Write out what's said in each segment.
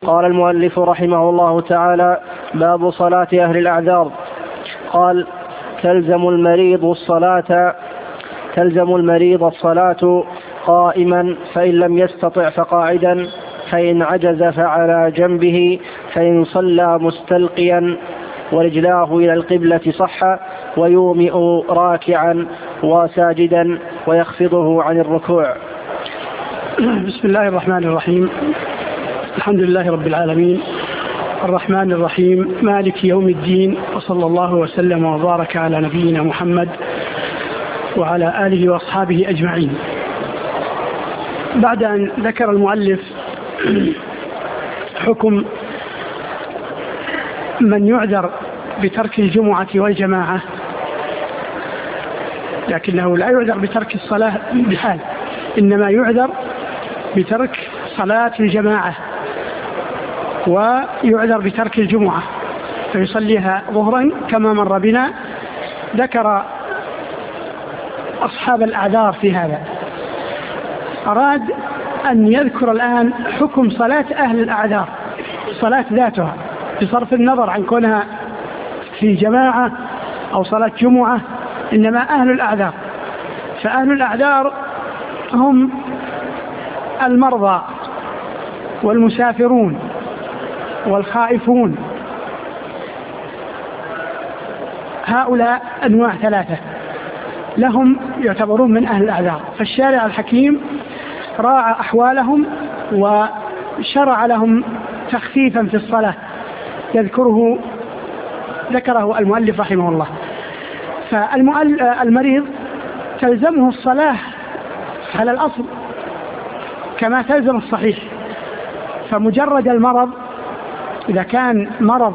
قال المؤلف رحمه الله تعالى: باب صلاة أهل الأعذار. قال: تلزم المريض الصلاة قائما، فإن لم يستطع فقاعدا، فإن عجز فعلى جنبه، فإن صلى مستلقيا ورجلاه إلى القبلة صح، ويومئ راكعا وساجدا ويخفضه عن الركوع. بسم الله الرحمن الرحيم. الحمد لله رب العالمين، الرحمن الرحيم، مالك يوم الدين، وصلى الله وسلم وبارك على نبينا محمد وعلى آله وأصحابه أجمعين. بعد أن ذكر المؤلف حكم من يعذر بترك الجمعة والجماعة، لكنه لا يعذر بترك الصلاة بحال، إنما يعذر بترك صلاة الجماعة، ويعذر بترك الجمعة فيصليها ظهرا كما مر بنا. ذكر أصحاب الأعذار في هذا. أراد أن يذكر الآن حكم صلاة أهل الأعذار، صلاة ذاتها، بصرف النظر عن كونها في جماعة أو صلاة جمعة، إنما أهل الأعذار. فأهل الأعذار هم المرضى والمسافرون والخائفون. هؤلاء أنواع ثلاثة لهم يعتبرون من أهل الأعذار، فالشارع الحكيم راعى أحوالهم وشرع لهم تخفيفا في الصلاة ذكره المؤلف رحمه الله. فالمريض تلزمه الصلاة على الأصل كما تلزم الصحيح، فمجرد المرض إذا كان مرض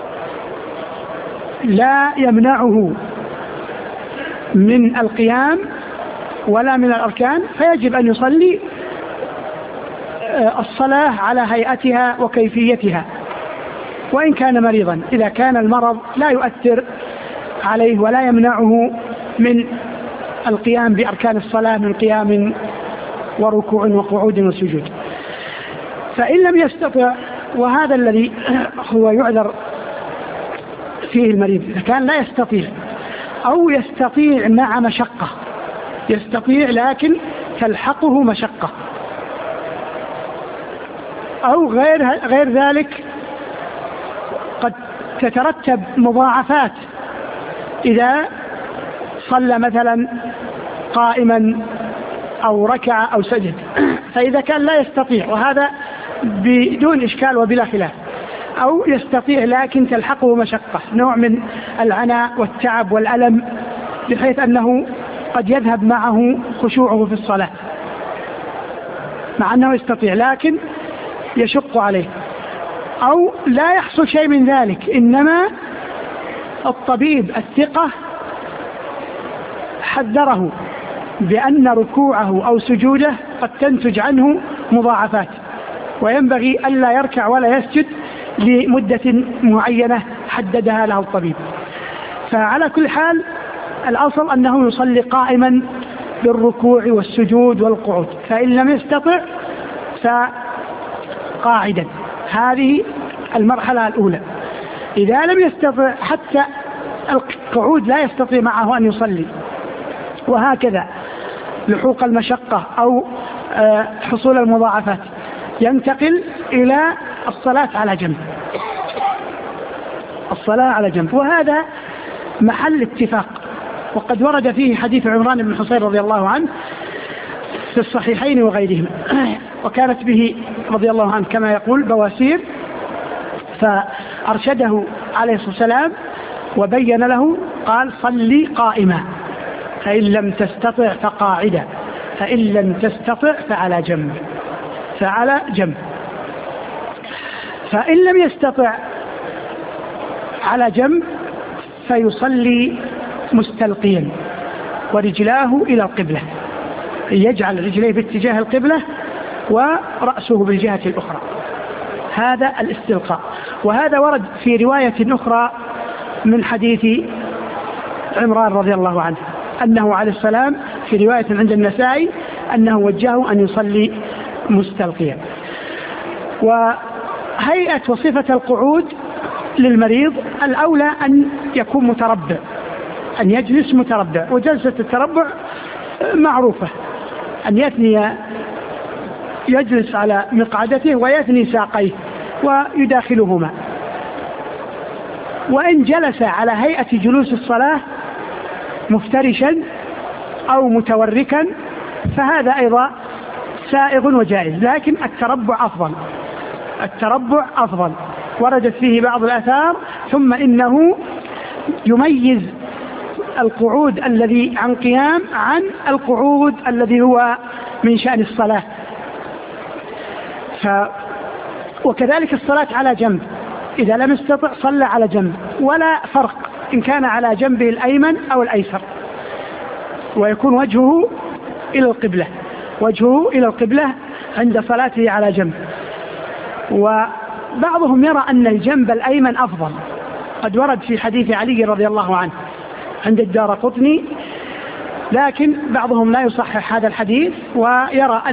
لا يمنعه من القيام ولا من الأركان، فيجب أن يصلي الصلاة على هيئتها وكيفيتها وإن كان مريضا، إذا كان المرض لا يؤثر عليه ولا يمنعه من القيام بأركان الصلاة من قيام وركوع وقعود وسجود. فإن لم يستطع، وهذا الذي هو يعذر فيه المريض، إذا كان لا يستطيع أو يستطيع مع مشقة، يستطيع لكن تلحقه مشقة، أو غير ذلك قد تترتب مضاعفات إذا صلى مثلا قائما أو ركع أو سجد. فإذا كان لا يستطيع، وهذا بدون إشكال وبلا خلاف، أو يستطيع لكن تلحقه مشقة، نوع من العناء والتعب والألم، بحيث أنه قد يذهب معه خشوعه في الصلاة مع أنه يستطيع لكن يشق عليه، أو لا يحصل شيء من ذلك، إنما الطبيب الثقة حذره بأن ركوعه أو سجوده قد تنتج عنه مضاعفات، وينبغي ألا يركع ولا يسجد لمدة معينة حددها له الطبيب. فعلى كل حال الأصل أنه يصلي قائما بالركوع والسجود والقعود، فإن لم يستطع فقاعدا. هذه المرحلة الأولى. إذا لم يستطع حتى القعود لا يستطيع معه أن يصلي، وهكذا لحوق المشقة أو حصول المضاعفات، ينتقل إلى الصلاة على جنب. الصلاة على جنب، وهذا محل اتفاق، وقد ورد فيه حديث عمران بن حصين رضي الله عنه في الصحيحين وغيرهما، وكانت به رضي الله عنه كما يقول بواسير، فأرشده عليه الصلاة والسلام وبين له، قال: صلي قائما، فإن لم تستطع فقاعدا، فإن لم تستطع فعلى جنب، فعلى جنب. فإن لم يستطع على جنب فيصلي مستلقيا ورجلاه إلى القبلة، يجعل رجليه باتجاه القبلة ورأسه بالجهة الأخرى، هذا الاستلقاء. وهذا ورد في رواية أخرى من حديث عمران رضي الله عنه أنه عليه السلام في رواية عند هيئة وصفة القعود للمريض الأولى أن يكون متربع، أن يجلس متربع، وجلسة التربع معروفة، أن يجلس على مقعدته ويثني ساقيه ويداخلهما. وإن جلس على هيئة جلوس الصلاة مفترشا أو متوركا فهذا أيضا سائغ وجائز، لكن التربع أفضل وردت فيه بعض الآثار. ثم إنه يميز القعود الذي عن قيام عن القعود الذي هو من شأن الصلاة. وكذلك الصلاة على جنب، إذا لم يستطع صلى على جنب، ولا فرق إن كان على جنبه الأيمن أو الأيسر، ويكون وجهه إلى القبلة عند صلاته على جنب. وبعضهم يرى أن الجنب الأيمن أفضل، قد ورد في حديث علي رضي الله عنه عند الدارقطني، لكن بعضهم لا يصحح هذا الحديث ويرى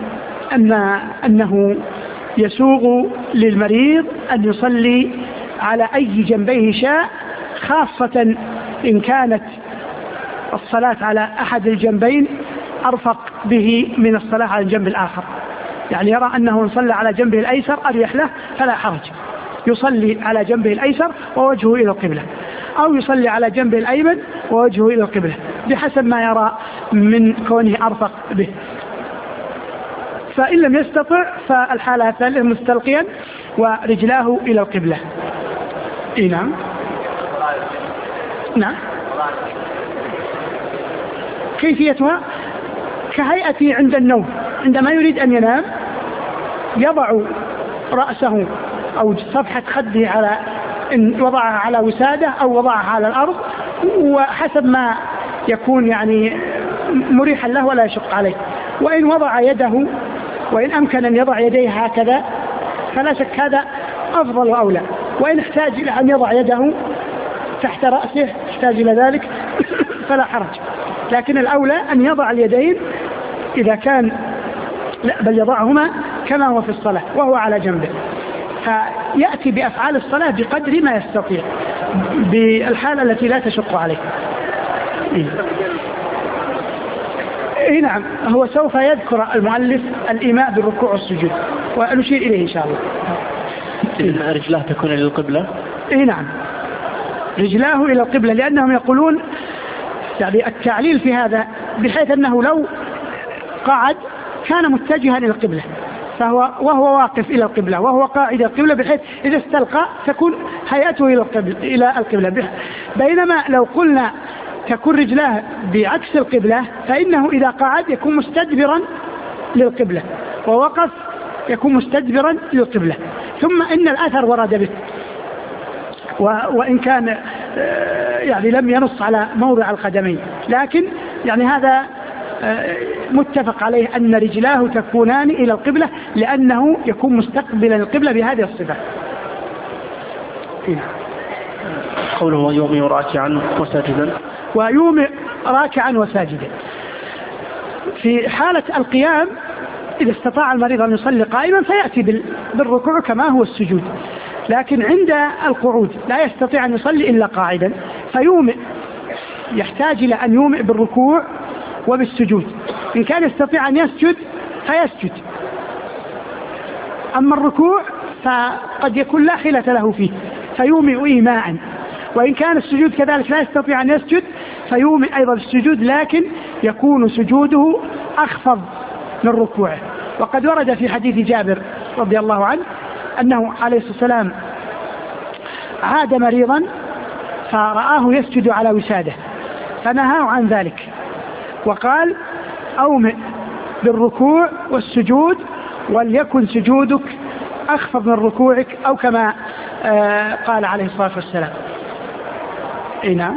أنه يسوغ للمريض أن يصلي على أي جنبيه شاء، خاصة إن كانت الصلاة على أحد الجنبين أرفق به من الصلاة على الجنب الآخر. يعني يرى أنه إن صلى على جنبه الأيسر أريح له فلا حرج، يصلي على جنبه الأيسر ووجهه إلى القبلة، أو يصلي على جنبه الأيمن ووجهه إلى القبلة، بحسب ما يرى من كونه أرفق به. فإن لم يستطع فالحالة الثالثة مستلقيا ورجلاه إلى القبلة. نعم. كيفيتها كهيئته عند النوم، عندما يريد أن ينام يضع رأسه أو صفحة خده إن وضعها على وسادة أو وضعها على الأرض، وحسب ما يكون يعني مريحا له ولا يشق عليه. وإن وضع يده، وإن أمكن أن يضع يديه هكذا فلا شك هذا أفضل وأولى. وإن احتاج إلى أن يضع يده تحت رأسه يحتاج إلى ذلك فلا حرج، لكن الأولى أن يضع اليدين إذا كان، لا بل يضعهما كما هو في الصلاة وهو على جنبه، فيأتي بأفعال الصلاة بقدر ما يستطيع بالحالة التي لا تشق عليه. نعم. هو سوف يذكر المؤلف الإيماء بالركوع والسجود ونشير إليه إن شاء الله. رجلاه تكون إلى القبلة. نعم، رجلاه إلى القبلة، لأنهم يقولون يعني التعليل في هذا بحيث أنه لو قعد كان متجها إلى القبلة وهو واقف إلى القبلة وهو قاعد إلى القبلة، بحيث إذا استلقى تكون هيئته إلى القبلة. بينما لو قلنا تكون رجلاه بعكس القبلة فإنه إذا قعد يكون مستدبرا للقبلة، ووقف يكون مستدبرا للقبلة. ثم إن الأثر ورد به، وإن كان يعني لم ينص على موضع القدمين، لكن يعني هذا متفق عليه أن رجلاه تكونان إلى القبلة لأنه يكون مستقبلا القبلة بهذه الصفة. قوله ويومئ راكعا وساجدا، ويومئ راكعا وساجدا. في حالة القيام إذا استطاع المريض أن يصلي قائما فيأتي بالركوع كما هو السجود، لكن عند القعود لا يستطيع أن يصلي إلا قاعدا فيومئ، يحتاج إلى أن يومئ بالركوع وبالسجود. إن كان يستطيع أن يسجد فيسجد، أما الركوع فقد يكون لا حيلة له فيه فيومئ إيماء، وإن كان السجود كذلك لا يستطيع أن يسجد فيومئ أيضا السجود، لكن يكون سجوده أخفض من ركوعه. وقد ورد في حديث جابر رضي الله عنه أنه عليه الصلاة والسلام عاد مريضا فرآه يسجد على وساده فنهاه عن ذلك وقال أومئ بالركوع والسجود وليكن سجودك أخفض من ركوعك، أو كما قال عليه الصلاة والسلام. نعم.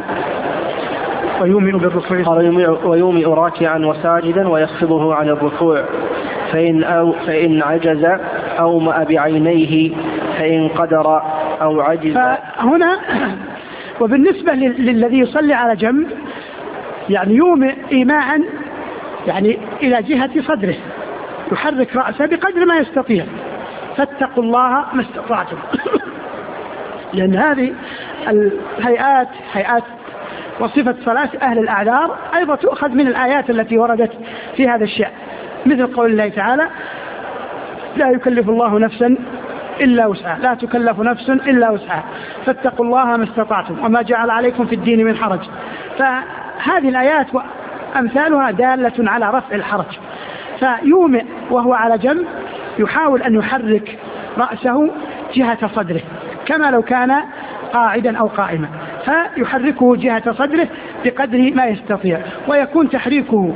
ويومئ راكعا وساجدا ويخفضه عن الركوع، فإن عجز أومأ بعينيه، فإن قدر أو عجز. فهنا وبالنسبة للذي يصلي على جنب يعني يومئ إيماء يعني إلى جهة صدره، يحرك رأسه بقدر ما يستطيع، فاتقوا الله ما استطعتم. لأن هذه هيئات وصفة صلاة أهل الأعذار أيضا تؤخذ من الآيات التي وردت في هذا الشأن، مثل قول الله تعالى: لا يكلف الله نفسا إلا وسعها، لا تكلف نفس إلا وسعها، فاتقوا الله ما استطعتم وما جعل عليكم في الدين من حرج. فهذه الآيات وأمثالها دالة على رفع الحرج. فيومئ وهو على جنب يحاول أن يحرك رأسه جهة صدره كما لو كان قاعدا أو قائما، فيحركه جهة صدره بقدر ما يستطيع، ويكون تحريكه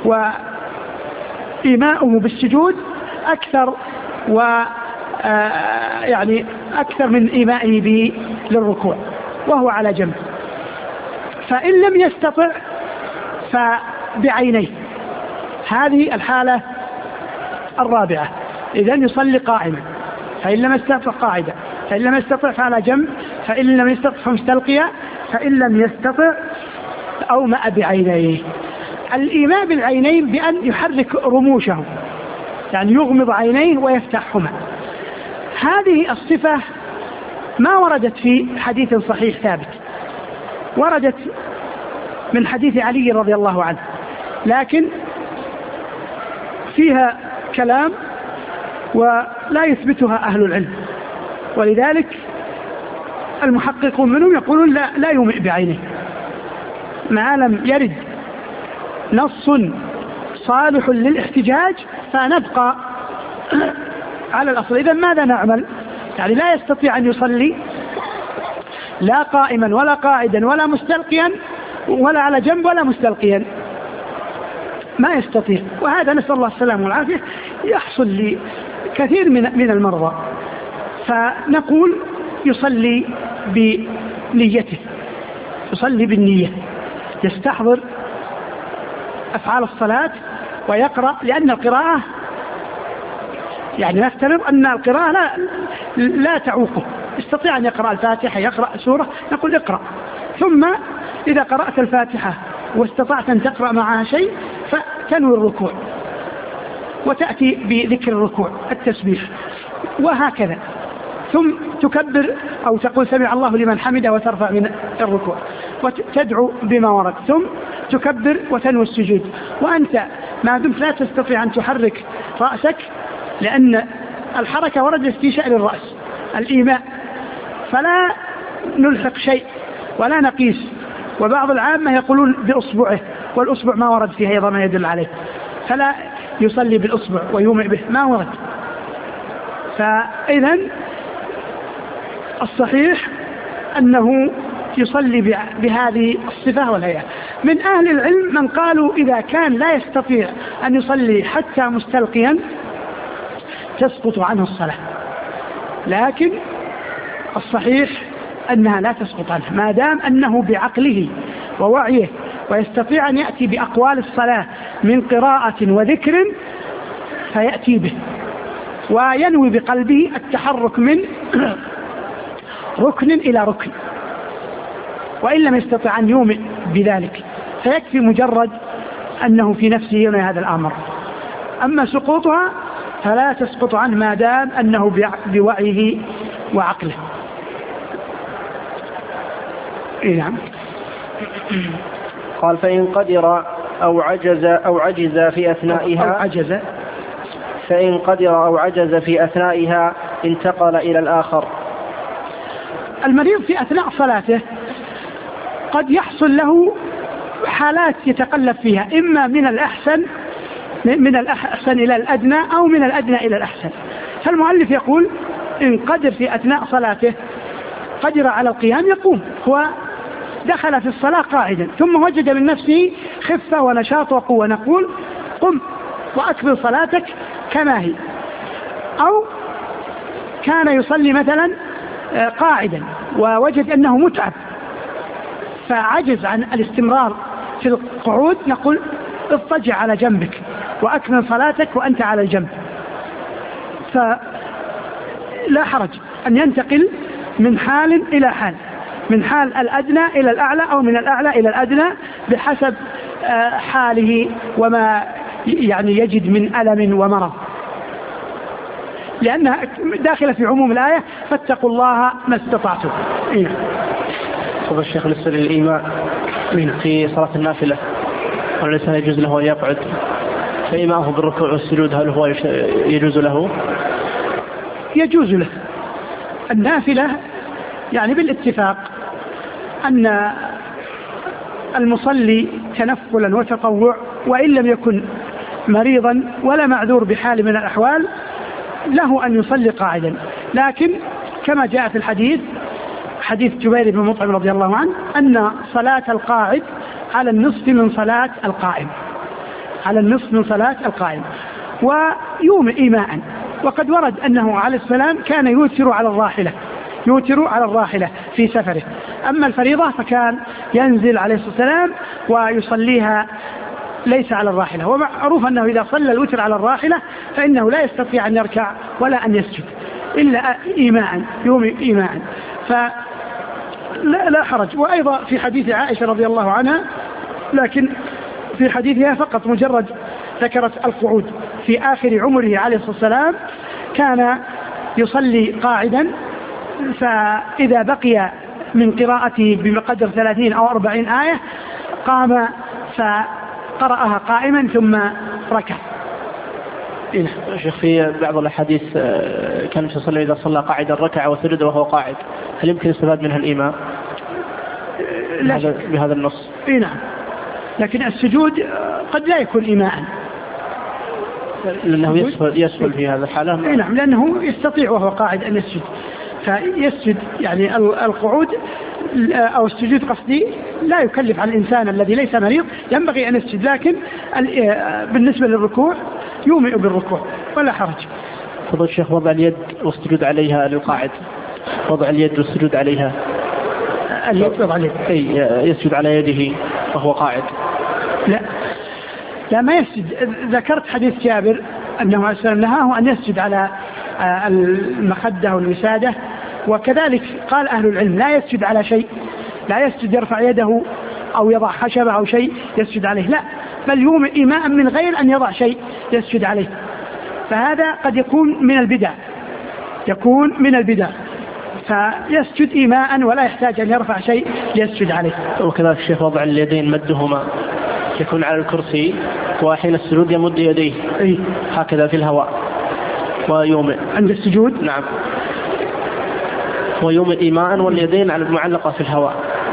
وإيماؤه بالسجود أكثر يعني أكثر من إيمائه به للركوع وهو على جنب. فإن لم يستطع فبعينيه، هذه الحالة الرابعة. إذن يصلي قائما، فإن لم يستطع قاعدا، فإن لم يستطع فعلى جنب، فإن لم يستطع فمستلقيا، فإن لم يستطع أومأ بعينيه. الإيماء بالعينين بأن يحرك رموشه، يعني يغمض عينيه ويفتحهما. هذه الصفة ما وردت في حديث صحيح ثابت، وردت من حديث علي رضي الله عنه، لكن فيها كلام ولا يثبتها أهل العلم، ولذلك المحققون منهم يقولون لا يومئ بعينه ما لم يرد نص صالح للاحتجاج، فنبقى على الأصل. إذن ماذا نعمل؟ يعني لا يستطيع أن يصلي لا قائما ولا قاعدا ولا مستلقيا ولا على جنب ولا مستلقيا، ما يستطيع. وهذا نسأل الله السلامة والعافية يحصل لكثير من المرضى. فنقول يصلي بنيته، يصلي بالنية، يستحضر أفعال الصلاة ويقرأ، لأن القراءة يعني نفترض أن القراءة لا تعوقه، يستطيع أن يقرأ الفاتحة، يقرأ سورة، نقول اقرأ، ثم إذا قرأت الفاتحة واستطعت أن تقرأ معها شيء فتنوي الركوع وتأتي بذكر الركوع التسبيح، وهكذا. ثم تكبر أو تقول سمع الله لمن حمده وترفع من الركوع وتدعو بما ورد، ثم تكبر وتنوي السجود. وأنت ما دمت لا تستطيع أن تحرك رأسك، لأن الحركة وردت في شأن الرأس الإيماء، فلا نلحق شيء ولا نقيس. وبعض العامة يقولون بأصبعه، والأصبع ما ورد فيه أيضا ما يدل عليه، فلا يصلي بالأصبع ويومئ به، ما ورد. فإذن الصحيح أنه يصلي بهذه الصفة والهيئة. من أهل العلم من قالوا إذا كان لا يستطيع أن يصلي حتى مستلقيا تسقط عنه الصلاة، لكن الصحيح أنها لا تسقط عنه ما دام أنه بعقله ووعيه ويستطيع أن يأتي بأقوال الصلاة من قراءة وذكر فيأتي به، وينوي بقلبه التحرك من ركن إلى ركن، وإن لم يستطع أن يومئ بذلك فيكفي مجرد أنه في نفسه ينوي هذا الأمر. أما سقوطها فلا تسقط عنه ما دام أنه بوعيه وعقله. نعم. قال فإن قدر أو عجز في أثنائها فإن قدر أو عجز في أثنائها انتقل إلى الآخر. المريض في أثناء صلاته قد يحصل له حالات يتقلب فيها، إما من الأحسن إلى الأدنى أو من الأدنى إلى الأحسن. فالمؤلف يقول إن قدر في أثناء صلاته قدر على القيام يقوم، هو دخل في الصلاة قاعدا ثم وجد من نفسه خفة ونشاط وقوة، نقول قم وأكمل صلاتك كما هي. أو كان يصلي مثلا قاعدا ووجد أنه متعب فعجز عن الاستمرار في القعود، نقول اضطجع على جنبك وأكمل صلاتك وأنت على الجنب. فلا حرج أن ينتقل من حال إلى حال، من حال الأدنى إلى الأعلى أو من الأعلى إلى الأدنى بحسب حاله وما يعني يجد من ألم ومرض. لأنها داخلة في عموم الآية فاتقوا الله ما استطعتم. طب الشيخ بالنسبة للإيمان في صلاة النافلة والإنسان يجوز له أن يقعد فإيماءه بالركوع والسجود هل هو يجوز له؟ يجوز له. النافلة يعني بالاتفاق أن المصلي تنفلا وتطوع وإن لم يكن مريضا ولا معذور بحال من الأحوال له أن يصلي قاعدا، لكن كما جاء في الحديث حديث جبير بن مطعم رضي الله عنه أن صلاة القاعد على النصف من صلاة القائم، على النصف من صلاة القائم، ويومئ إيماء. وقد ورد أنه عليه السلام كان يوتر على الراحلة في سفره، أما الفريضة فكان ينزل عليه الصلاة والسلام ويصليها ليس على الراحلة. ومعروف أنه إذا صلى الوتر على الراحلة فإنه لا يستطيع أن يركع ولا أن يسجد إلا يومئ إيماء، فلا حرج. وأيضا في حديث عائشة رضي الله عنها، لكن في حديثها فقط مجرد ذكرت القعود في آخر عمره عليه الصلاة والسلام كان يصلي قاعدا، فإذا بقي من قراءته بقدر 30 أو 40 آية قام فقرأها قائما ثم ركع. شيخ في بعض الأحاديث كان يصلي إذا صلى قاعدا ركع وسجد وهو قاعد، هل يمكن استفاد منها الإيمان بهذا النص؟ نعم، لكن السجود قد لا يكون إيماء لأنه يسهل في هذا الحالة. نعم، لأنه يستطيع وهو قاعد أن يسجد، فيسجد يعني القعود أو السجود قصدي لا يكلف على الإنسان الذي ليس مريض، ينبغي أن يسجد، لكن بالنسبة للركوع يومئ بالركوع ولا حرج. فضل الشيخ وضع اليد والسجود عليها للقاعد، وضع اليد والسجود عليها، اليد وضع اليد يسجد على يده وهو قاعد؟ لا ما يسجد. ذكرت حديث جابر أنه أسلم نهاه أن يسجد على المخدة والوسادة، وكذلك قال أهل العلم لا يسجد على شيء، لا يسجد يرفع يده أو يضع خشبة أو شيء يسجد عليه، لا، بل يومئ إيماء من غير أن يضع شيء يسجد عليه، فهذا قد يكون من البدع، فيسجد إيماء ولا يحتاج أن يرفع شيء يسجد عليه. وكذلك الشيخ وضع اليدين مدهما يكون على الكرسي وحين السجود يمد يديه هكذا في الهواء ويومئ عند السجود. نعم، ويومئ إيماء واليدين على المعلقة في الهواء.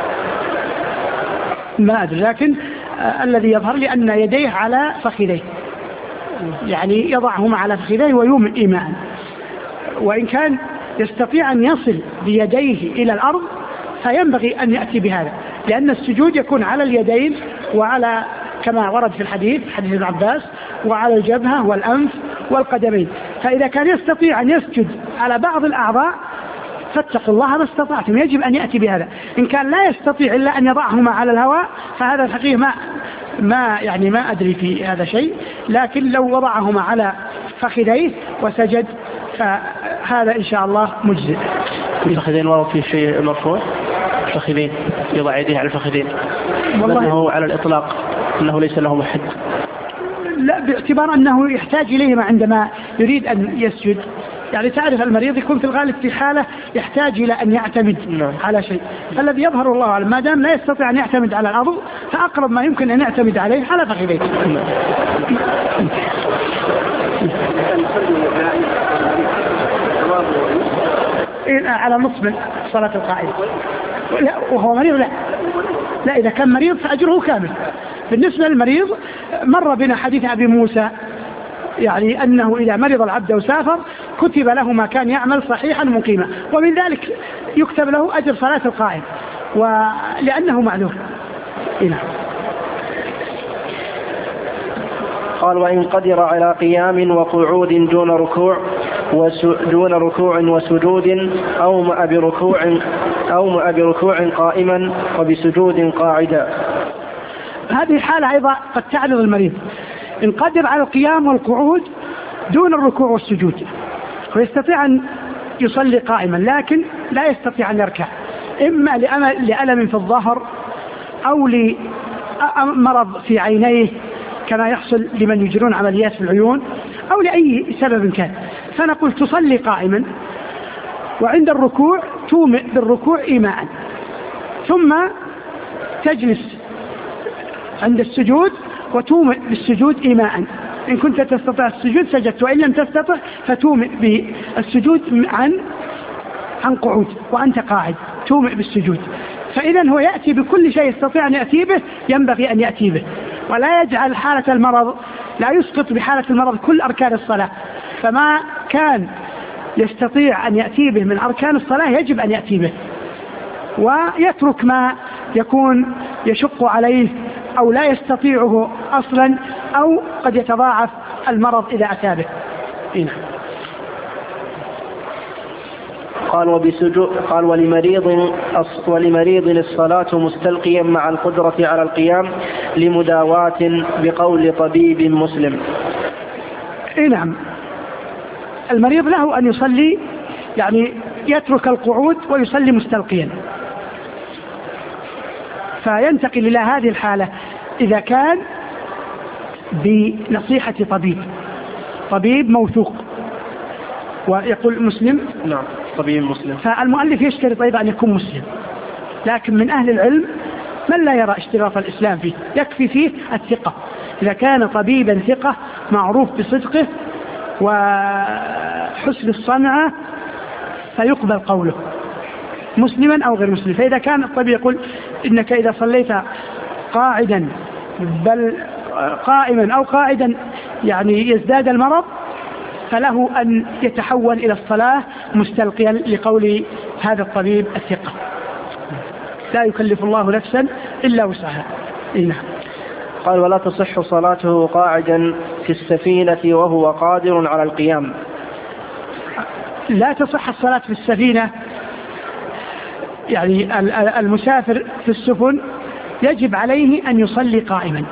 ما أدري، لكن الذي يظهر لي أن يديه على فخذيه، يعني يضعهما على فخذيه ويومئ إيماء، وإن كان يستطيع أن يصل بيديه إلى الأرض فينبغي أن يأتي بهذا، لأن السجود يكون على اليدين وعلى كما ورد في الحديث حديث ابن عباس وعلى الجبهة والأنف والقدمين، فإذا كان يستطيع أن يسجد على بعض الأعضاء فاتقوا الله ما استطعتم، يجب أن يأتي بهذا. إن كان لا يستطيع إلا أن يضعهما على الهواء فهذا الحقيقة ما أدري في هذا شيء، لكن لو وضعهما على فخذيه وسجد فهذا إن شاء الله مجزئ. الفخذين ورد فيه شيء مرفوع، الفخذين يضع يديه على الفخذين، والله على الإطلاق أنه ليس له محد، لا، باعتبار أنه يحتاج إليهما عندما يريد أن يسجد، يعني تعرف المريض يكون في الغالب في حالة يحتاج إلى أن يعتمد على شيء، فالذي يظهر الله أعلم ما دام لا يستطيع أن يعتمد على العضو فأقرب ما يمكن أن يعتمد عليه على فخذيه. على نصف من صلاة القائد وهو مريض، لا إذا كان مريض فأجره كامل. بالنسبة للمريض مر بنا حديث أبي موسى يعني أنه إذا مرض العبد وسافر كتب له ما كان يعمل صحيحا مقيما، ومن ذلك يكتب له أجر صلاة القائم ولأنه معذور. قال وإن قدر على قيام وقعود دون ركوع وسجود أومأ بركوع قائما وبسجود قاعدا. هذه حالة أيضا قد تعرض المريض، إن قدر على القيام والقعود دون الركوع والسجود ويستطيع أن يصلي قائما لكن لا يستطيع أن يركع، إما لألم في الظهر أو لمرض في عينيه كما يحصل لمن يجرون عمليات في العيون أو لأي سبب كان، فنقول تصلي قائما، وعند الركوع تومئ بالركوع إيماء، ثم تجلس عند السجود وتومئ بالسجود إيماء. إن كنت تستطيع السجود سجدت، وإن لم تستطع فتومئ بالسجود عن قعود وأنت قاعد تومئ بالسجود. فإذا هو يأتي بكل شيء يستطيع أن يأتي به ينبغي أن يأتي به، ولا يجعل حالة المرض، لا يسقط بحالة المرض كل أركان الصلاة. فما كان يستطيع أن يأتي به من أركان الصلاة يجب أن يأتي به، ويترك ما يكون يشق عليه أو لا يستطيعه أصلا أو قد يتضاعف المرض إذا أتى به. قال ولمريض الصلاة مستلقيا مع القدرة على القيام لمداواة بقول طبيب مسلم. نعم، المريض له أن يصلي، يعني يترك القعود ويصلي مستلقيا، فينتقل إلى هذه الحالة إذا كان بنصيحة طبيب موثوق. ويقول مسلم، نعم طبيب مسلم، فالمؤلف يشترط أيضا أن يكون مسلم، لكن من أهل العلم من لا يرى اشتراط الإسلام فيه، يكفي فيه الثقة. إذا كان طبيبا ثقة معروف بصدقه وحسن الصنعة فيقبل قوله مسلما أو غير مسلم. فإذا كان الطبيب يقول إنك إذا صليت قاعدا بل قائما أو قاعدا يعني يزداد المرض، فله أن يتحول إلى الصلاة مستلقيا لقول هذا الطبيب الثقة. لا يكلف الله نفسا إلا وسعها. قال ولا تصح صلاته قاعدا في السفينة وهو قادر على القيام. لا تصح الصلاة في السفينة، يعني المسافر في السفن يجب عليه أن يصلي قائما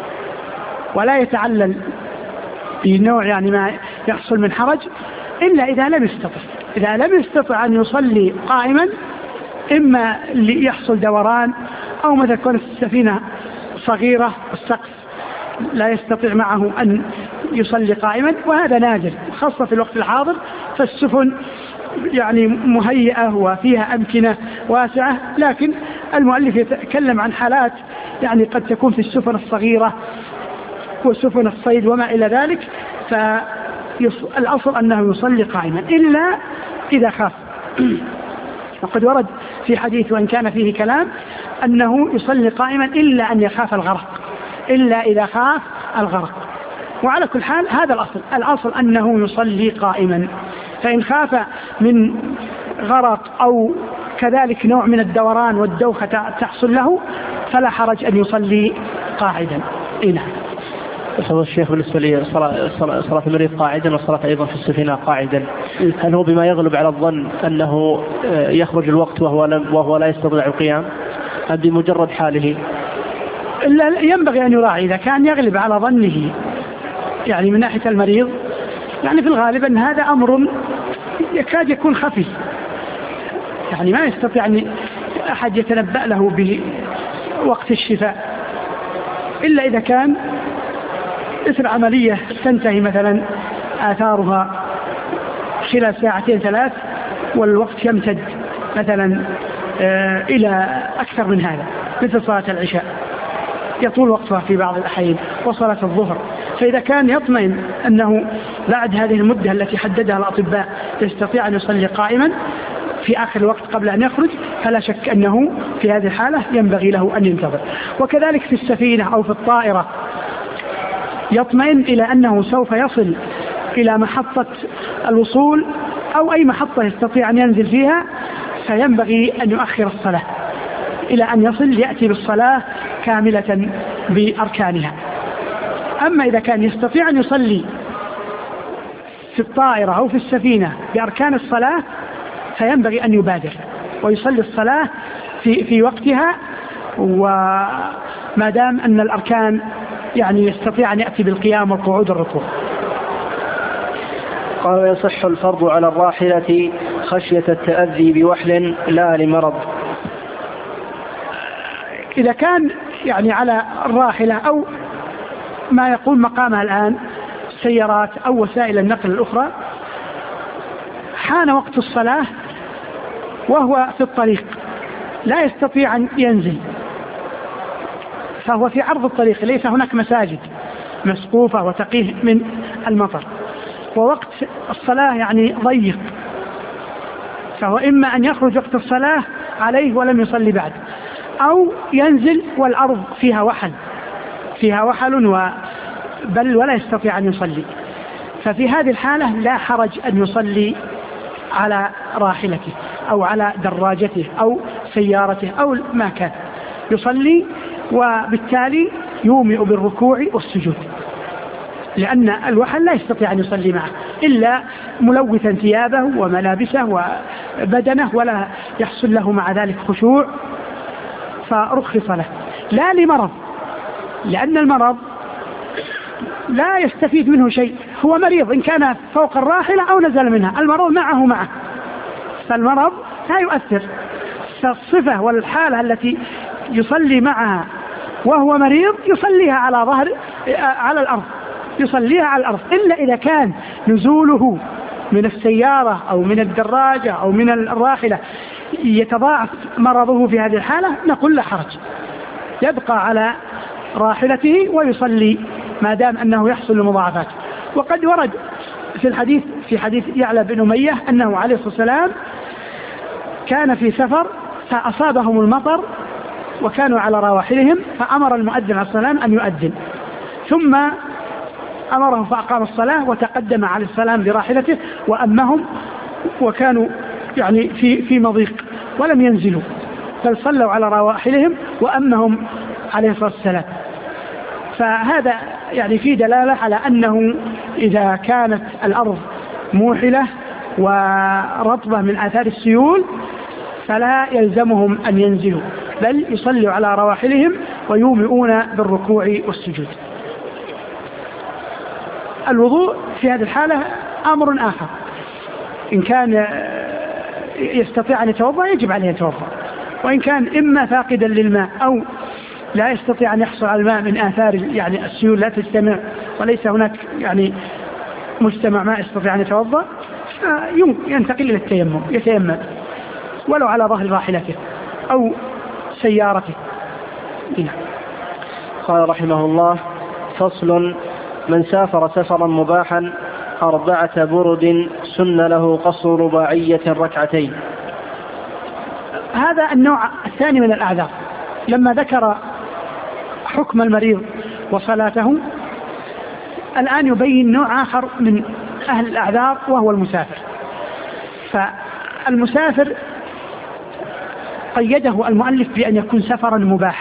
ولا يتعلل بنوع يعني ما يحصل من حرج، إلا إذا لم يستطع. إذا لم يستطع أن يصلي قائما، إما ليحصل دوران أو مثلا تكون السفينة صغيرة السقف لا يستطيع معه أن يصلي قائما، وهذا نادر خاصة في الوقت الحاضر، فالسفن يعني مهيئة وفيها أمكنة واسعة. لكن المؤلف يتكلم عن حالات يعني قد تكون في السفن الصغيرة وسفن الصيد وما إلى ذلك، فالأصل أنه يصلي قائما إلا إذا خاف. وقد ورد في حديث وإن كان فيه كلام أنه يصلي قائما إلا أن يخاف الغرق، إلا إذا خاف الغرق. وعلى كل حال هذا الأصل أنه يصلي قائما. فإن خاف من غرق أو كذلك نوع من الدوران والدوخة تحصل له فلا حرج أن يصلي قاعدا. هو الشيخ بالنسبة لي صلاة المريض قاعدا والصلاة أيضا في السفينة قاعدا، هل هو بما يغلب على الظن أنه يخرج الوقت وهو لا يستطيع القيام، أم بمجرد حاله؟ ينبغي أن يراعي إذا كان يغلب على ظنه يعني من ناحية المريض، يعني في الغالب أن هذا أمر يكاد يكون خفي، يعني ما يستطيع أن أحد يتنبأ له بوقت الشفاء، إلا إذا كان إثر عملية تنتهي مثلا آثارها خلال ساعتين 3 والوقت يمتد مثلا إلى أكثر من هذا، مثل صلاة العشاء يطول وقتها في بعض الأحيان وصلاة الظهر. فإذا كان يطمئن أنه بعد هذه المدة التي حددها الأطباء يستطيع أن يصلي قائما في آخر الوقت قبل أن يخرج، فلا شك أنه في هذه الحالة ينبغي له أن ينتظر. وكذلك في السفينة أو في الطائرة يطمئن إلى أنه سوف يصل إلى محطة الوصول أو أي محطة يستطيع أن ينزل فيها، فينبغي أن يؤخر الصلاة إلى أن يصل يأتي بالصلاة كاملة بأركانها. أما إذا كان يستطيع أن يصلي في الطائرة أو في السفينة بأركان الصلاة فينبغي أن يبادر ويصلي الصلاة في وقتها، وما دام أن الأركان يعني يستطيع أن يأتي بالقيام والقعود والركوع. قال يصح الفرض على الراحلة خشية التأذي بوحل لا لمرض. إذا كان يعني على الراحلة أو ما يقول مقامها الآن سيارات أو وسائل النقل الأخرى، حان وقت الصلاة وهو في الطريق لا يستطيع أن ينزل، فهو في عرض الطريق، ليس هناك مساجد مسقوفة وتقيه من المطر، ووقت الصلاة يعني ضيق، فهو إما أن يخرج وقت الصلاة عليه ولم يصلي بعد، أو ينزل والأرض فيها وحل ولا يستطيع أن يصلي. ففي هذه الحالة لا حرج أن يصلي على راحلته أو على دراجته أو سيارته أو ما كان، يصلي وبالتالي يومئ بالركوع والسجود، لأن الوحل لا يستطيع أن يصلي معه إلا ملوثا ثيابه وملابسه وبدنه ولا يحصل له مع ذلك خشوع، فرخص له. لا لمرض، لأن المرض لا يستفيد منه شيء، هو مريض إن كان فوق الراحلة أو نزل منها، المرض معه، فالمرض لا يؤثر. فالصفة والحالة التي يصلي معها وهو مريض يصليها على الأرض، يصليها على الأرض، إلا إذا كان نزوله من السيارة أو من الدراجة أو من الراحلة يتضاعف مرضه في هذه الحالة، نقول لا حرج، يبقى على راحلته ويصلي ما دام أنه يحصل لمضاعفات. وقد ورد في حديث يعلى بن أمية أنه عليه الصلاة والسلام كان في سفر فأصابهم المطر وكانوا على رواحلهم، فأمر المؤذن عليه الصلاة والسلام أن يؤذن، ثم أمرهم فأقام الصلاة وتقدم عليه السلام براحلته وأمهم، وكانوا يعني في مضيق ولم ينزلوا، بل صلوا على رواحلهم وأمهم عليه الصلاة والسلام. فهذا يعني في دلالة على أنه إذا كانت الأرض موحلة ورطبة من آثار السيول فلا يلزمهم أن ينزلوا، بل يصلوا على رواحلهم ويومئون بالركوع والسجود. الوضوء في هذه الحالة أمر آخر، إن كان يستطيع أن يتوضأ يجب عليه يتوضأ، وإن كان إما فاقدا للماء أو لا يستطيع أن يحصل على الماء من آثار يعني السيول لا تجتمع وليس هناك يعني مجتمع ما يستطيع أن يتوضأ، ينتقل إلى التيمم، يتيمم ولو على ظهر راحلته أو سيارته. قال رحمه الله: فصل: من سافر سفرا مباحا 4 برد سن له قصر رباعية ركعتين. هذا النوع الثاني من الأعذار، لما ذكر حكم المريض وصلاته الآن يبين نوع آخر من أهل الأعذار وهو المسافر. فالمسافر قيده المؤلف بأن يكون سفرا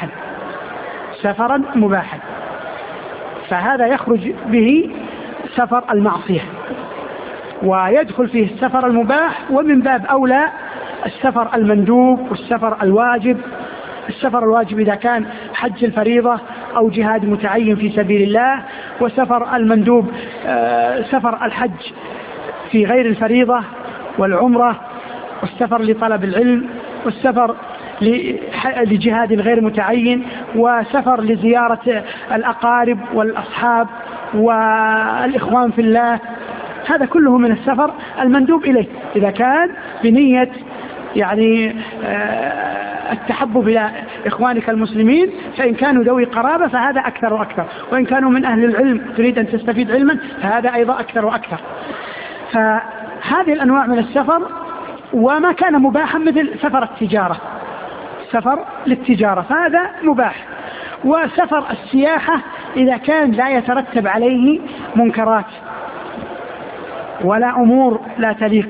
مباحا، فهذا يخرج به سفر المعصية ويدخل فيه السفر المباح، ومن باب أولى السفر المندوب والسفر الواجب. السفر الواجب إذا كان حج الفريضة أو جهاد متعين في سبيل الله، وسفر المندوب سفر الحج في غير الفريضة والعمرة، والسفر لطلب العلم، والسفر لجهاد غير متعين، وسفر لزيارة الأقارب والأصحاب والإخوان في الله. هذا كله من السفر المندوب إليه إذا كان بنية يعني التحبب إلى إخوانك المسلمين، فإن كانوا ذوي قرابة فهذا أكثر وأكثر، وإن كانوا من أهل العلم تريد أن تستفيد علما فهذا أيضا أكثر وأكثر. فهذه الأنواع من السفر، وما كان مباحا مثل سفر للتجارة فهذا مباح، وسفر السياحة إذا كان لا يترتب عليه منكرات ولا أمور لا تليق،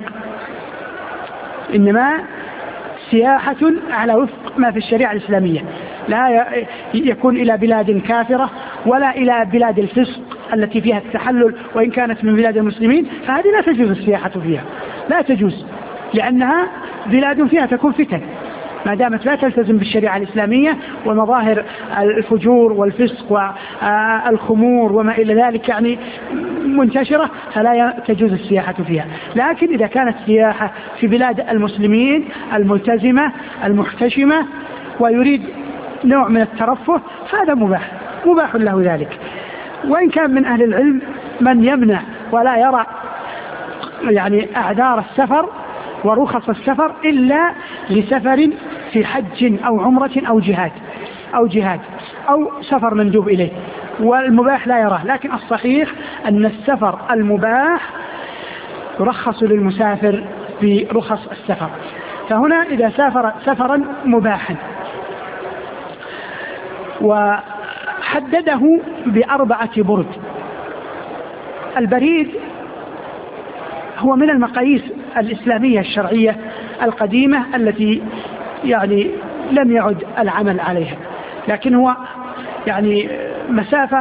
إنما سياحة على وفق ما في الشريعة الإسلامية، لا يكون إلى بلاد كافرة ولا إلى بلاد الفسق التي فيها التحلل وإن كانت من بلاد المسلمين، فهذه لا تجوز السياحة فيها، لا تجوز، لأنها بلاد فيها تكون فتن ما دامت لا تلتزم بالشريعة الإسلامية، ومظاهر الفجور والفسق والخمور وما إلى ذلك يعني منتشرة، فلا تجوز السياحة فيها. لكن إذا كانت سياحة في بلاد المسلمين الملتزمة المحتشمة ويريد نوع من الترفه فهذا مباح له ذلك. وإن كان من أهل العلم من يمنع ولا يرى يعني أعذار السفر ورخص السفر إلا لسفر في حج أو عمرة أو جهاد أو سفر مندوب إليه، والمباح لا يراه. لكن الصحيح أن السفر المباح يرخص للمسافر برخص السفر. فهنا إذا سافر سفرا مباحا وحدده ب4 برد. البريد هو من المقاييس الإسلامية الشرعية القديمة التي يعني لم يعد العمل عليها، لكن هو يعني مسافة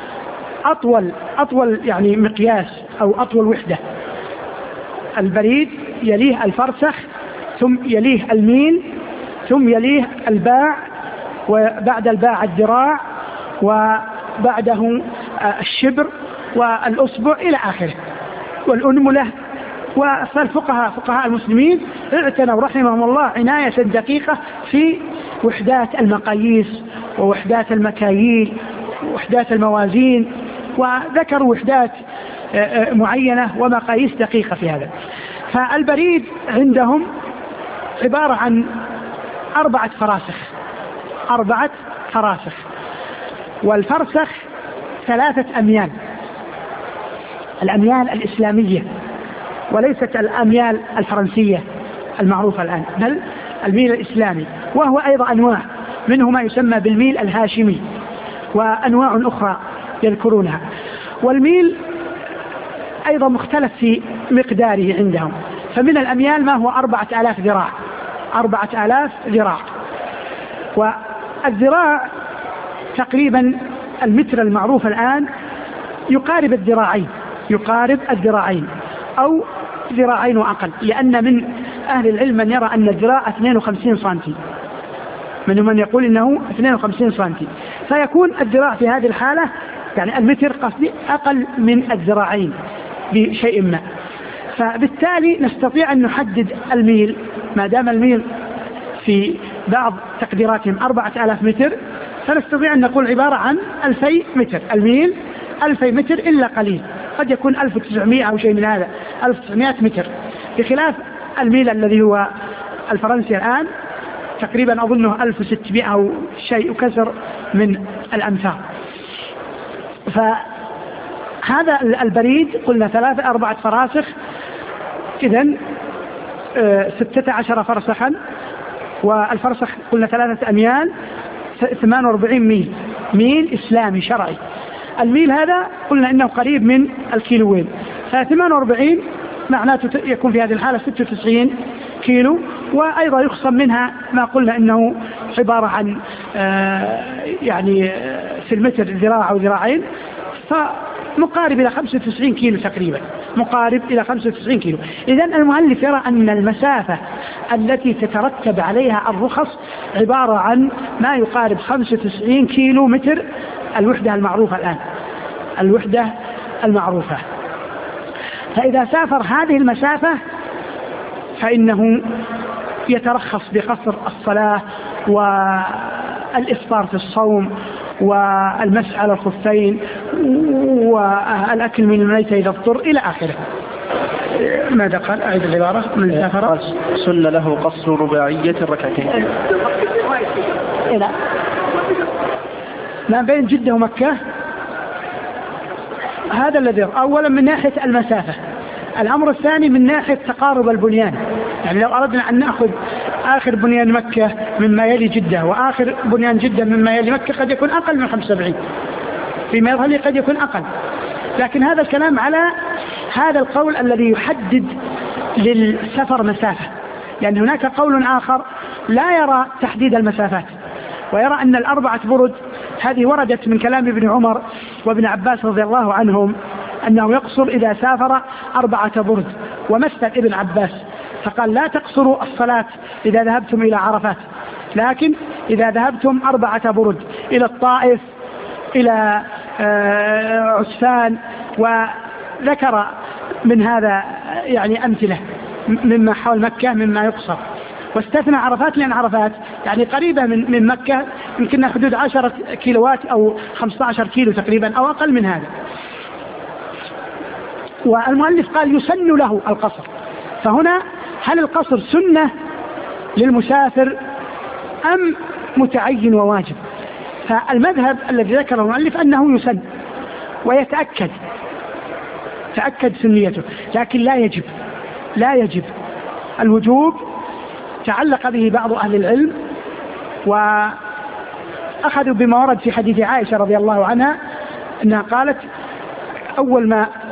أطول يعني مقياس أو أطول وحدة. البريد يليه الفرسخ، ثم يليه الميل، ثم يليه الباع، وبعد الباع الذراع، وبعده الشبر والأصبع إلى آخره، والأنملة. فقهاء المسلمين اعتنوا رحمهم الله عناية دقيقة في وحدات المقاييس ووحدات المكاييل ووحدات الموازين، وذكروا وحدات معينة ومقاييس دقيقة في هذا. فالبريد عندهم عبارة عن 4 فراسخ، والفرسخ 3 أميال، الأميال الإسلامية وليست الأميال الفرنسية المعروفة الآن، بل الميل الإسلامي، وهو أيضا أنواع، منه ما يسمى بالميل الهاشمي وأنواع أخرى يذكرونها. والميل أيضا مختلف في مقداره عندهم، فمن الأميال ما هو 4000 ذراع، 4000 ذراع. والذراع تقريبا المتر المعروف الآن يقارب الذراعين أو ذراعين وأقل، لأن من أهل العلم من يرى أن الذراع 52 سنتي، من يقول إنه 52 سنتي، فيكون الذراع في هذه الحالة يعني المتر قصدي أقل من الذراعين بشيء ما. فبالتالي نستطيع أن نحدد الميل، ما دام الميل في بعض تقديراتهم 4000 متر، فنستطيع أن نقول عبارة عن 2000 متر. الميل 2000 متر إلا قليل، قد يكون 1900 أو شيء من هذا، 1900 متر، بخلاف الميل الذي هو الفرنسي الآن تقريبا أظنه 1600 أو شيء كسر من الأمتار. فهذا البريد قلنا 4 فراسخ، إذن 16 فرسخا، والفرسخ قلنا 3 أميال، 48 ميل إسلامي شرعي. الميل هذا قلنا إنه قريب من الكيلوين، ف48 معناته يكون في هذه الحالة 96 كيلو. وأيضا يخصم منها ما قلنا إنه عبارة عن يعني في المتر ذراع أو ذراعين، فمقارب إلى 95 كيلو تقريبا، مقارب إلى 95 كيلو. إذن المؤلف يرى أن المسافة التي تترتب عليها الرخص عبارة عن ما يقارب 95 كيلو متر، الوحدة المعروفة الآن، الوحدة المعروفة. فإذا سافر هذه المسافة فإنه يترخص بقصر الصلاة والإفطار في الصوم والمسح على الخفين والأكل من الميتة إذا اضطر إلى آخره. ماذا قال؟ أعيد العبارة. من سافر سن له قصر رباعية الركعتين إلى ما بين جدة ومكة. هذا الذي أولا من ناحية المسافة. الأمر الثاني من ناحية تقارب البنيان، يعني لو أردنا أن نأخذ آخر بنيان مكة مما يلي جدة وآخر بنيان جدة مما يلي مكة قد يكون أقل من 75، فيما يظهر لي قد يكون أقل. لكن هذا الكلام على هذا القول الذي يحدد للسفر مسافة، لأن هناك قول آخر لا يرى تحديد المسافات، ويرى أن 4 برد هذه وردت من كلام ابن عمر وابن عباس رضي الله عنهم أنه يقصر إذا سافر 4 برد، ومثل ابن عباس فقال لا تقصروا الصلاة إذا ذهبتم إلى عرفات، لكن إذا ذهبتم 4 برد إلى الطائف إلى عسفان، وذكر من هذا يعني أمثلة مما حول مكة مما يقصر، واستثنى عرفات لأن عرفات يعني قريبة من مكة، يمكن حدود 10 كيلوات أو 15 كيلو تقريبا أو أقل من هذا. والمؤلف قال يسن له القصر. فهنا هل القصر سنة للمسافر أم متعين وواجب؟ فالمذهب الذي ذكره المؤلف أنه يسن ويتأكد سنيته، لكن لا يجب. الوجوب تعلق به بعض أهل العلم وأخذوا بما ورد في حديث عائشة رضي الله عنها أنها قالت أول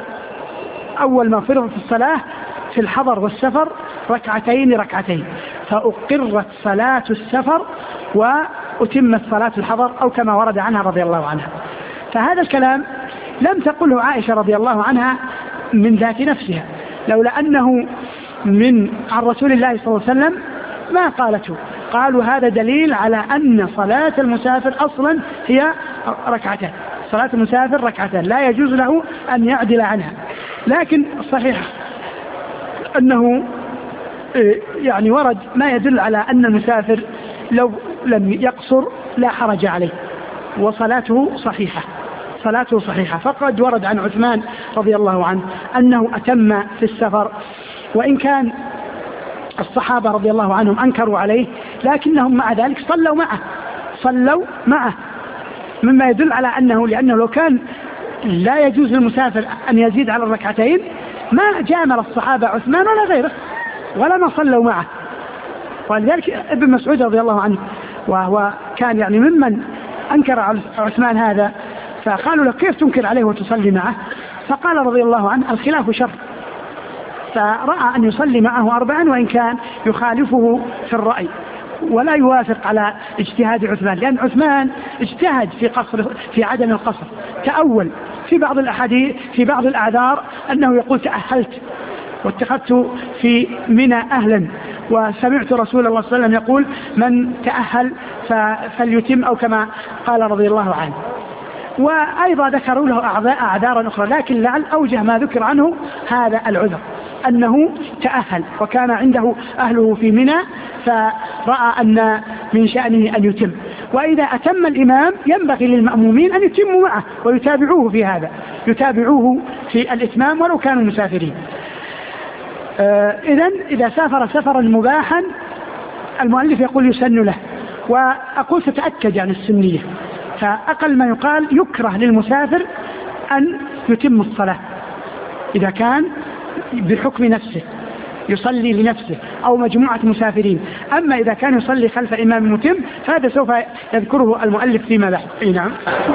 ما فرضت الصلاة في الحضر والسفر ركعتين فأقرت صلاة السفر وأتمت صلاة الحضر، أو كما ورد عنها رضي الله عنها. فهذا الكلام لم تقله عائشة رضي الله عنها من ذات نفسها، لولا أنه عن رسول الله صلى الله عليه وسلم ما قالته. قالوا هذا دليل على أن صلاة المسافر أصلا هي ركعتان، صلاة المسافر ركعتان لا يجوز له أن يعدل عنها. لكن الصحيح أنه يعني ورد ما يدل على أن المسافر لو لم يقصر لا حرج عليه وصلاته صحيحة. فقد ورد عن عثمان رضي الله عنه أنه أتم في السفر، وإن كان الصحابة رضي الله عنهم أنكروا عليه لكنهم مع ذلك صلوا معه، مما يدل على لأنه لو كان لا يجوز للمسافر أن يزيد على الركعتين ما جامل الصحابة عثمان ولا غيره ولا ما صلوا معه. ولذلك ابن مسعود رضي الله عنه وهو كان يعني ممن أنكر على عثمان هذا، فقالوا له كيف تنكر عليه وتصلي معه؟ فقال رضي الله عنه الخلاف شر، فرأى أن يصلي معه 4 وإن كان يخالفه في الرأي ولا يوافق على اجتهاد عثمان، لأن عثمان اجتهد في عدم القصر، تأول في بعض الأحاديث في بعض الأعذار أنه يقول تأهلت واتخذت في منى أهلا، وسمعت رسول الله صلى الله عليه وسلم يقول من تأهل فليتم، أو كما قال رضي الله عنه. وأيضا ذكروا له أعذارا أخرى، لكن لعل أوجه ما ذكر عنه هذا العذر أنه تأهل وكان عنده أهله في منى فرأى أن من شأنه أن يتم، وإذا أتم الإمام ينبغي للمأمومين أن يتموا معه ويتابعوه في هذا، يتابعوه في الإتمام ولو كانوا مسافرين. إذا سافر سفرا مباحا المؤلف يقول يسن له، وأقول تتأكد يعني السنية، فأقل ما يقال يكره للمسافر أن يتم الصلاة إذا كان بحكم نفسه يصلي لنفسه أو مجموعة مسافرين. أما إذا كان يصلي خلف إمام متم فهذا سوف يذكره المؤلف فيما بعد. نعم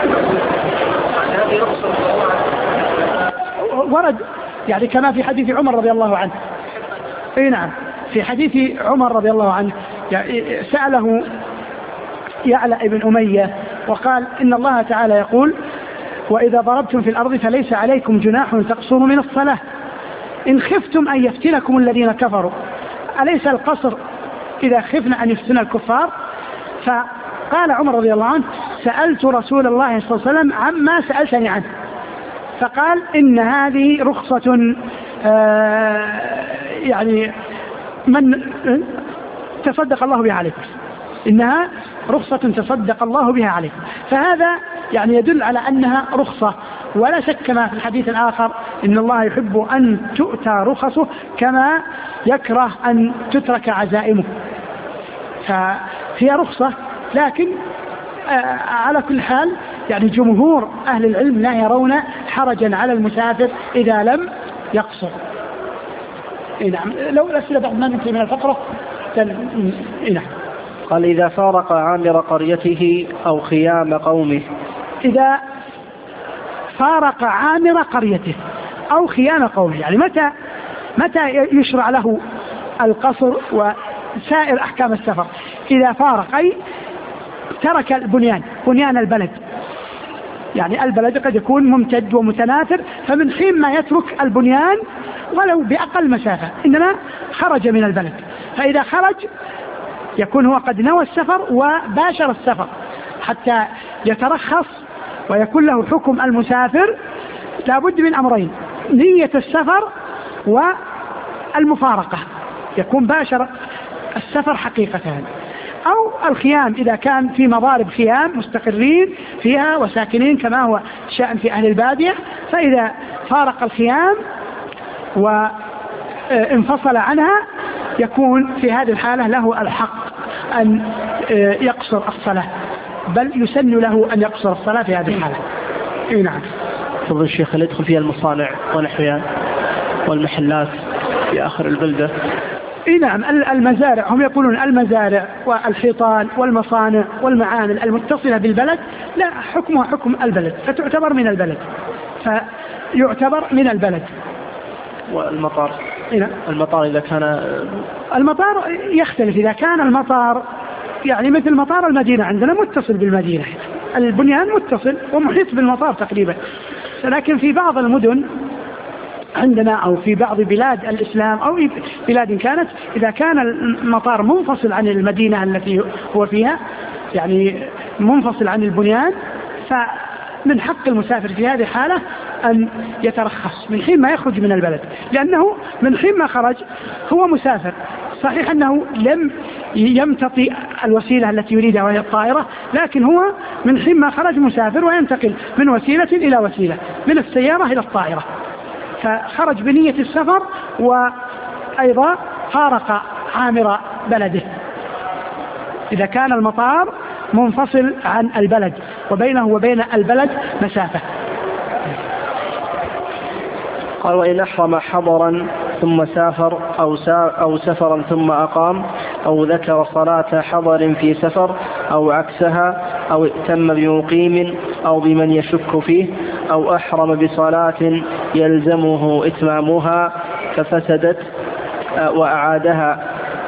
ورد يعني كما في حديث عمر رضي الله عنه. نعم في حديث عمر رضي الله عنه سأله يعلى ابن أمية وقال إن الله تعالى يقول وإذا ضربتم في الأرض فليس عليكم جناح تقصروا من الصلاة إن خفتم أن يفتنكم الذين كفروا. أليس القصر إذا خفنا أن يفتن الكفار؟ فقال عمر رضي الله عنه سألت رسول الله صلى الله عليه وسلم عما سألتني عنه، فقال إن هذه رخصة يعني من تصدق الله بها عليكم، إنها رخصة تصدق الله بها عليكم. فهذا يعني يدل على أنها رخصة، ولا شك كما في الحديث الآخر إن الله يحب أن تؤتى رخصه كما يكره أن تترك عزائمه، فهي رخصة. لكن على كل حال يعني جمهور أهل العلم لا يرون حرجا على المسافر إذا لم يقصر. نعم لو الأسئلة بعد ما ننتهي من الفقرة. نعم قال إذا فارق عامر قريته أو خيام قومه. إذا فارق عامر قريته أو خيام قومه يعني متى يشرع له القصر وسائر أحكام السفر؟ إذا فارق أي ترك بنيان البلد، يعني البلد قد يكون ممتد ومتناثر، فمن حين ما يترك البنيان ولو بأقل مسافة إنما خرج من البلد، فإذا خرج يكون هو قد نوى السفر وباشر السفر حتى يترخص ويكون له حكم المسافر. لابد من أمرين: نية السفر والمفارقة، يكون باشر السفر حقيقة. أو الخيام إذا كان في مضارب خيام مستقرين فيها وساكنين كما هو شأن في أهل البادية، فإذا فارق الخيام وانفصل عنها يكون في هذه الحالة له الحق أن يقصر الصلاة، بل يسن له أن يقصر الصلاة في هذه الحالة. نعم. تفضل الشيخ، هل يدخل فيها المصانع ونحوها والمحلات في آخر البلدة؟ نعم، المزارع، هم يقولون المزارع والحيطان والمصانع والمعامل المتصلة بالبلد لا حكمها حكم البلد، فتعتبر من البلد، فيعتبر من البلد. والمطار؟ نعم. المطار إذا كان المطار يختلف، إذا كان المطار يعني مثل مطار المدينة عندنا متصل بالمدينة، البنيان متصل ومحيط بالمطار تقريبا، لكن في بعض المدن عندنا أو في بعض بلاد الإسلام أو بلاد كانت، إذا كان المطار منفصل عن المدينة التي هو فيها، يعني منفصل عن البنيان، فمن حق المسافر في هذه الحالة أن يترخص من حين ما يخرج من البلد، لأنه من حين ما خرج هو مسافر. صحيح أنه لم يمتطي الوسيلة التي يريدها وهي الطائرة، لكن هو من حين ما خرج مسافر وينتقل من وسيلة إلى وسيلة، من السيارة إلى الطائرة، فخرج بنية السفر وأيضا فارق عامر بلده إذا كان المطار منفصل عن البلد وبينه وبين البلد مسافة. قال: وإن أحرم حضرا ثم سافر أو سفرا ثم أقام، أو ذكر صلاة حضر في سفر أو عكسها، أو ائتم بمقيم أو بمن يشك فيه، أو أحرم بصلاة يلزمه إتمامها ففسدت وأعادها.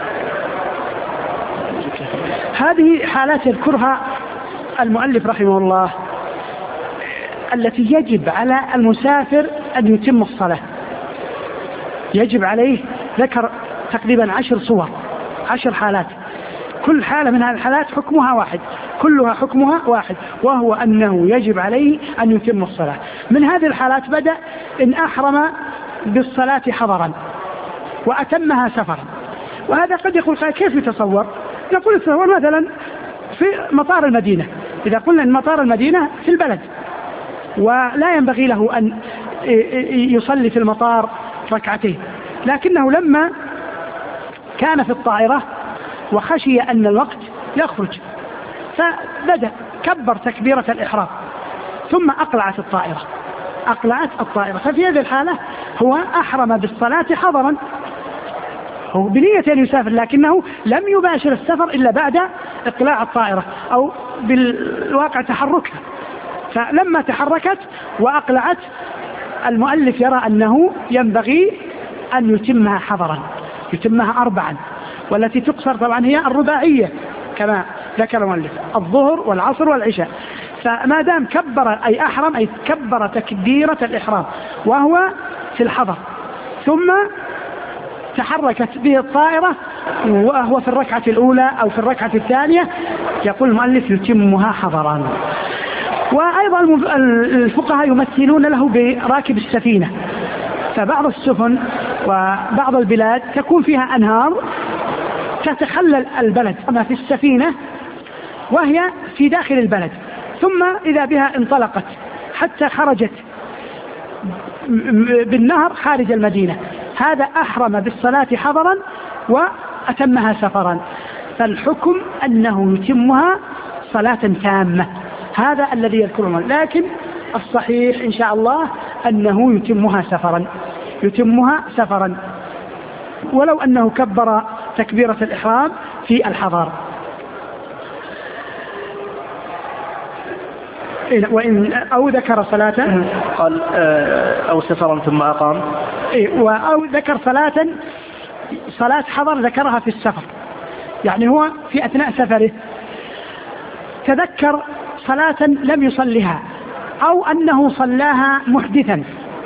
هذه حالات يذكرها المؤلف رحمه الله التي يجب على المسافر أن يتم الصلاة، يجب عليه، ذكر تقريبا 10 صور، 10 حالات، كل حالة من هذه الحالات حكمها واحد، كلها حكمها واحد، وهو أنه يجب عليه أن يتم الصلاة. من هذه الحالات بدأ إن أحرم بالصلاة حضرا وأتمها سفرا، وهذا قد يقول كيف يتصور؟ نقول يتصور مثلا في مطار المدينة، إذا قلنا أن مطار المدينة في البلد ولا ينبغي له أن يصلي في المطار ركعتين، لكنه لما كان في الطائرة وخشي أن الوقت يخرج فبدأ كبر تكبيرة الإحرام ثم أقلعت الطائرة، ففي هذه الحالة هو أحرم بالصلاة حضرا، هو بنية أن يسافر لكنه لم يباشر السفر إلا بعد إقلاع الطائرة أو بالواقع تحركها، فلما تحركت وأقلعت المؤلف يرى أنه ينبغي أن يتمها حضرا، يتمها 4، والتي تقصر طبعا هي الرباعية كما ذكر المؤلف، الظهر والعصر والعشاء. فما دام كبر أي أحرم أي كبر تكبيرة الإحرام وهو في الحضر، ثم تحركت به الطائرة وهو في الركعة الأولى أو في الركعة الثانية، يقول المؤلف يتمها حضرا. وأيضا الفقهاء يمثلون له براكب السفينة، فبعض السفن وبعض البلاد تكون فيها أنهار تتخلل البلد، أما في السفينة وهي في داخل البلد، ثم إذا بها انطلقت حتى خرجت بالنهر خارج المدينة، هذا أحرم بالصلاة حضرا وأتمها سفرا، فالحكم أنه يتمها صلاة تامة، هذا الذي يذكره، لكن الصحيح إن شاء الله أنه يتمها سفرا ولو أنه كبر تكبيرة الإحرام في الحضر. وإن أو ذكر صلاة قال أو سفرا ثم أقام، أو ذكر صلاة حضر ذكرها في السفر، يعني هو في أثناء سفره تذكر صلاة لم يصلها أو أنه صلاها محدثا،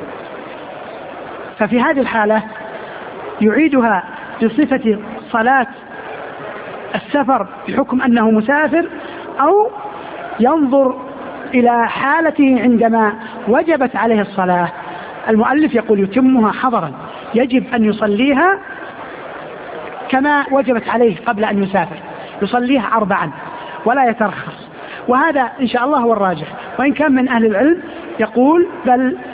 ففي هذه الحالة يعيدها بصفة صلاة السفر بحكم أنه مسافر، أو ينظر إلى حالته عندما وجبت عليه الصلاة. المؤلف يقول يتمها حضرا، يجب أن يصليها كما وجبت عليه قبل أن يسافر، يصليها 4 ولا يترخص، وهذا إن شاء الله هو الراجح، وإن كان من أهل العلم يقول بل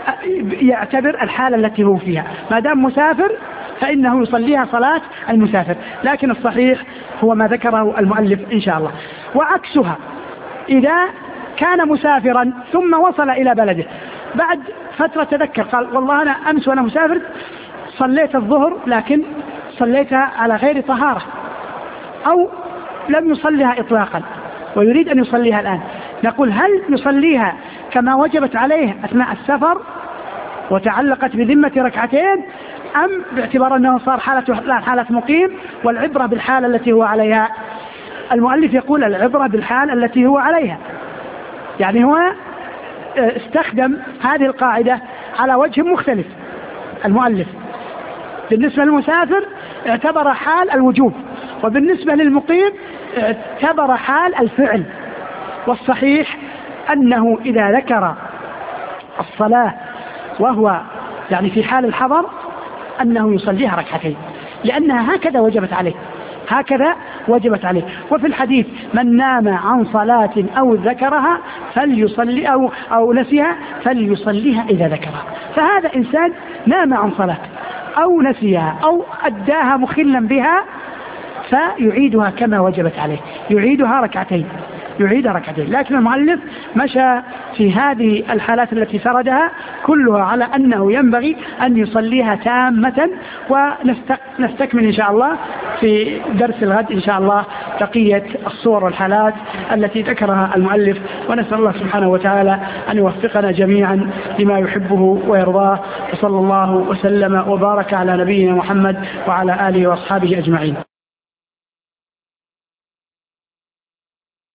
يعتبر الحالة التي هو فيها، ما دام مسافر فإنه يصليها صلاة المسافر، لكن الصحيح هو ما ذكره المؤلف إن شاء الله. وعكسها إذا كان مسافرا ثم وصل إلى بلده بعد فترة تذكر قال والله أنا أمس وأنا مسافر صليت الظهر لكن صليتها على غير طهارة، أو لم يصليها إطلاقا ويريد أن يصليها الآن، نقول هل يصليها كما وجبت عليه أثناء السفر وتعلقت بذمة ركعتين، أم باعتبار أنه صار حالة مقيم والعبرة بالحالة التي هو عليها؟ المؤلف يقول العبرة بالحالة التي هو عليها، يعني هو استخدم هذه القاعدة على وجه مختلف. المؤلف بالنسبة للمسافر اعتبر حال الوجوب، وبالنسبة للمقيم اعتبر حال الفعل. والصحيح أنه إذا ذكر الصلاة وهو يعني في حال الحضر أنه يصليها ركعتين، لأنها هكذا وجبت عليه، هكذا وجبت عليه. وفي الحديث من نام عن صلاة أو ذكرها فليصلي أو نسيها فليصليها إذا ذكرها. فهذا إنسان نام عن صلاة أو نسيها أو أداها مخلا بها فيعيدها كما وجبت عليه، يعيدها ركعتين. لكن المؤلف مشى في هذه الحالات التي سردها كلها على أنه ينبغي أن يصليها تامة. ونستكمل إن شاء الله في درس الغد إن شاء الله بقية الصور والحالات التي ذكرها المؤلف، ونسأل الله سبحانه وتعالى أن يوفقنا جميعا لما يحبه ويرضاه، وصلى الله وسلم وبارك على نبينا محمد وعلى آله وأصحابه أجمعين.